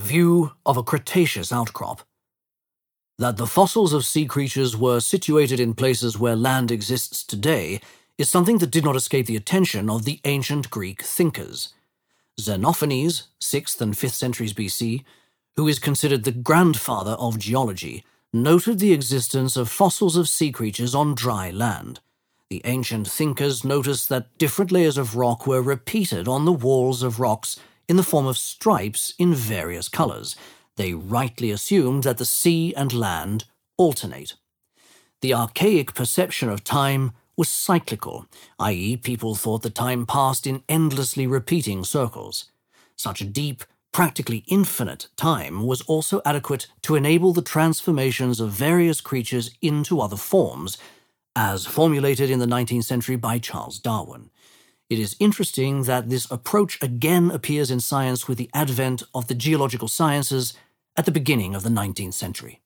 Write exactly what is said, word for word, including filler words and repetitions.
View of a Cretaceous outcrop. That the fossils of sea creatures were situated in places where land exists today is something that did not escape the attention of the ancient Greek thinkers. Xenophanes, sixth and fifth centuries B C, who is considered the grandfather of geology, noted the existence of fossils of sea creatures on dry land. The ancient thinkers noticed that different layers of rock were repeated on the walls of rocks in the form of stripes in various colors. They rightly assumed that the sea and land alternate. The archaic perception of time was cyclical, that is, people thought that time passed in endlessly repeating circles. Such deep, practically infinite time was also adequate to enable the transformations of various creatures into other forms, as formulated in the nineteenth century by Charles Darwin. It is interesting that this approach again appears in science with the advent of the geological sciences at the beginning of the nineteenth century.